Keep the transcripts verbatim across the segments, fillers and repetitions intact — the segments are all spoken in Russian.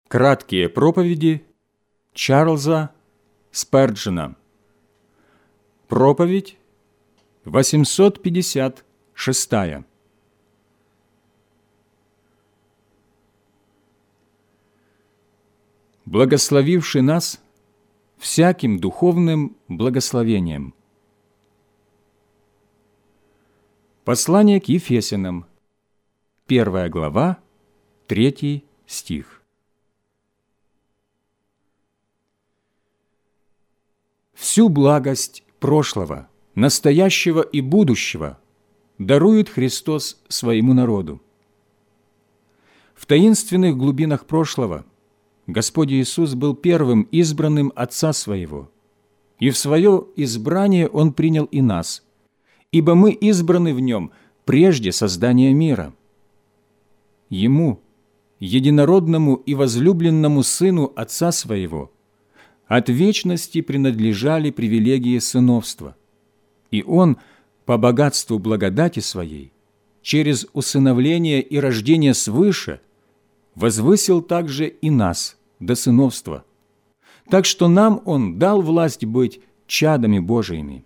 Краткие проповеди Чарльза Сперджена. Проповедь восемьсот пятьдесят шестая. Благословивший нас всяким духовным благословением. Послание к Ефесянам, первая глава, третий стих. Всю благость прошлого, настоящего и будущего дарует Христос своему народу. В таинственных глубинах прошлого Господь Иисус был первым избранным Отца Своего, и в Свое избрание Он принял и нас, ибо мы избраны в Нем прежде создания мира. Ему, единородному и возлюбленному Сыну Отца Своего, от вечности принадлежали привилегии сыновства, и Он, по богатству благодати Своей, через усыновление и рождение свыше, возвысил также и нас до сыновства, так что нам Он дал власть быть чадами Божиими.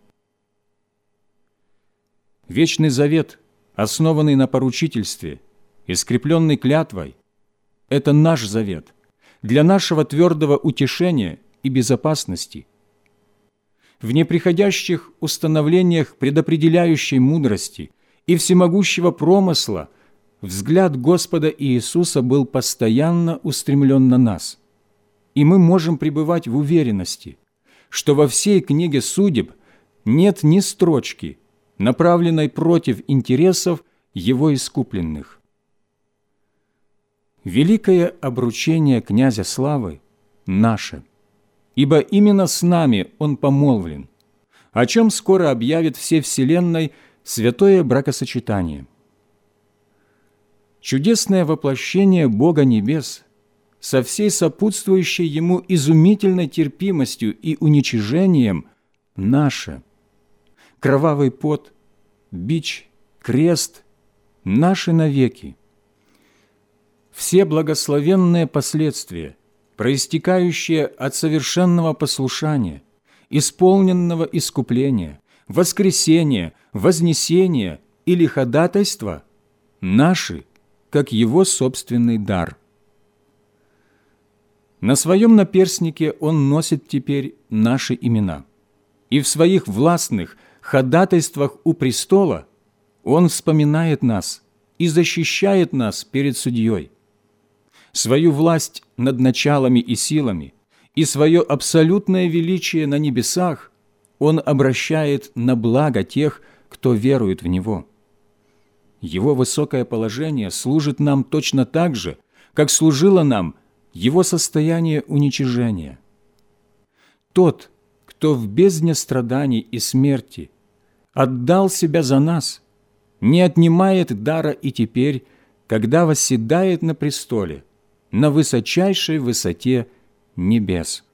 Вечный завет, основанный на поручительстве и скрепленный клятвой, это наш завет для нашего твердого утешения и безопасности. В неприходящих установлениях предопределяющей мудрости и всемогущего промысла взгляд Господа Иисуса был постоянно устремлен на нас, и мы можем пребывать в уверенности, что во всей книге судеб нет ни строчки, направленной против интересов Его искупленных. Великое обручение князя славы наше, ибо именно с нами Он помолвлен, о чем скоро объявит всей вселенной святое бракосочетание. Чудесное воплощение Бога Небес со всей сопутствующей Ему изумительной терпимостью и уничижением наше. Кровавый пот, бич, крест – наши навеки. Все благословенные последствия, проистекающие от совершенного послушания, исполненного искупления, воскресения, вознесения или ходатайства – наши, как Его собственный дар. На своем наперстнике Он носит теперь наши имена, и в своих властных ходатайствах у престола Он вспоминает нас и защищает нас перед судьей. Свою власть над началами и силами и свое абсолютное величие на небесах Он обращает на благо тех, кто верует в Него. Его высокое положение служит нам точно так же, как служило нам Его состояние уничижения. Тот, кто в бездне страданий и смерти отдал себя за нас, не отнимает дара и теперь, когда восседает на престоле, на высочайшей высоте небес.